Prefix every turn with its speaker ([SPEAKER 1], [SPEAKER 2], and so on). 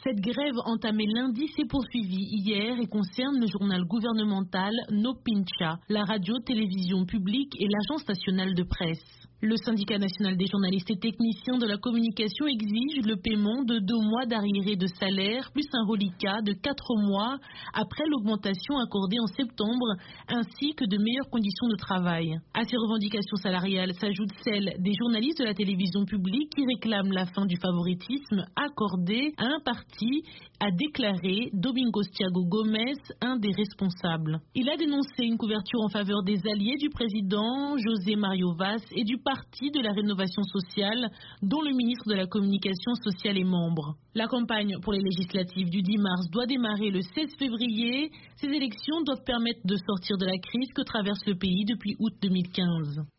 [SPEAKER 1] Cette grève entamée lundi s'est poursuivie hier et concerne le journal gouvernemental Nopincha, la radio-télévision publique et l'agence nationale de presse. Le syndicat national des journalistes et techniciens de la communication exige le paiement de 2 mois d'arriérés de salaire plus un reliquat de 4 mois après l'augmentation accordée en septembre ainsi que de meilleures conditions de travail. À ces revendications salariales s'ajoutent celles des journalistes de la télévision publique qui réclament la fin du favoritisme accordé à un parti, a déclaré Domingos Thiago Gomes, un des responsables. Il a dénoncé une couverture en faveur des alliés du président José Mario Vaz et du parti de la rénovation sociale dont le ministre de la communication sociale est membre. La campagne pour les législatives du 10 mars doit démarrer le 16 février. Ces élections doivent permettre de sortir de la crise que traverse le pays depuis août 2015.